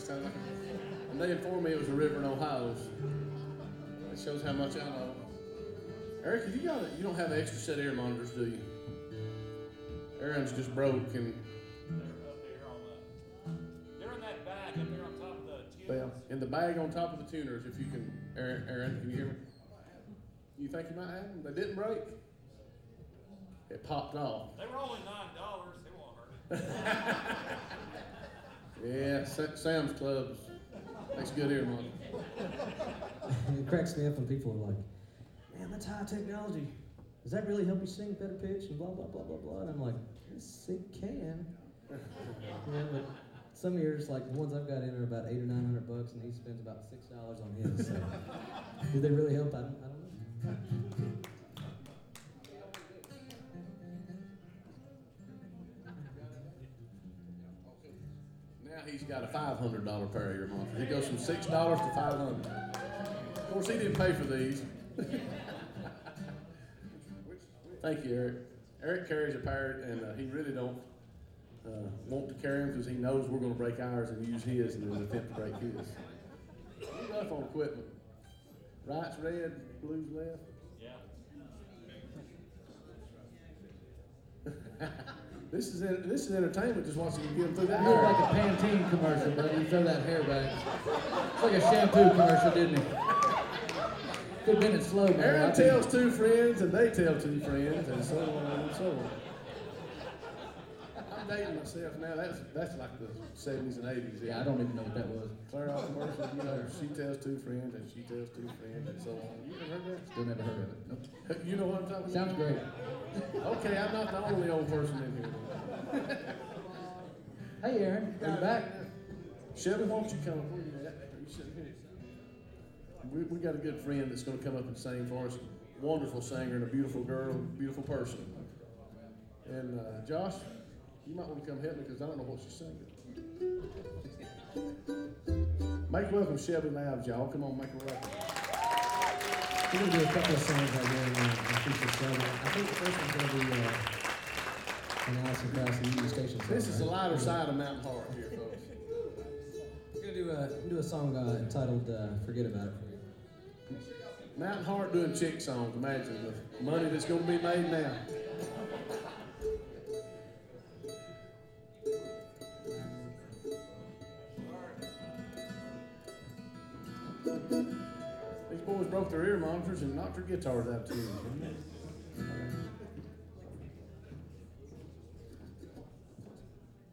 sound like and they informed me it was a river in Ohio. That shows how much I know. Eric, you don't have an extra set of ear monitors, do you? Aaron's just broke and. They're up there on they're in that bag up there on top of the tuners. Well, in the bag on top of the tuners, if you can, Aaron, can you hear me? You think you might have them? They didn't break. It popped off. They were only $9. They won't hurt. Yeah, Sam's Club makes good ear money. It cracks me up when people are like, man, that's high technology. Does that really help you sing better pitch and blah, blah, blah, blah, blah? And I'm like, yes, it can. Yeah, but some ears, like the ones I've got in are about $800 or $900, and he spends about $6 on his. So, do they really help? I don't know. Now he's got a $500 pair of ear monitors. He goes from $6 to $500. Of course, he didn't pay for these. Thank you, Eric. Eric carries a pair, and he really don't want to carry them because he knows we're going to break ours and use his in an attempt to break his. He's rough on equipment. Right's red, blue's left. Yeah. This is entertainment. Just watching him get them through that. It looked like a Pantene commercial, but you throw that hair back. It's like a shampoo commercial, didn't it? Could have been in slow, man. Aaron tells two friends, and they tell two friends, and so on and so on. I'm dating myself now. That's like the 70s and 80s. Yeah, I don't even know what that was. Clairol commercial, you know, she tells two friends, and she tells two friends, and so on. You ever heard that? Still never heard of it. Nope. You know what I'm talking Sounds about? great. Okay, I'm not the only old person in here. Hey, Aaron, are you back? Shelby, why don't you come? Where you at? Are you sitting here? We got a good friend that's going to come up and sing for us. Wonderful singer and a beautiful girl, beautiful person. And Josh, you might want to come help me because I don't know what she's singing. Make welcome Shelby Loud, y'all. Come on, make her welcome. We're going to do a couple of songs right here in feature Shelby. I think the first one's going to be an Allison Krause and Union Station song. This is the lighter side of Mountain Heart here, folks. We're going to do a song entitled Forget About It for you. Mountain Heart doing chick songs. Imagine the money that's going to be made now. These boys broke their ear monitors and knocked their guitars out too.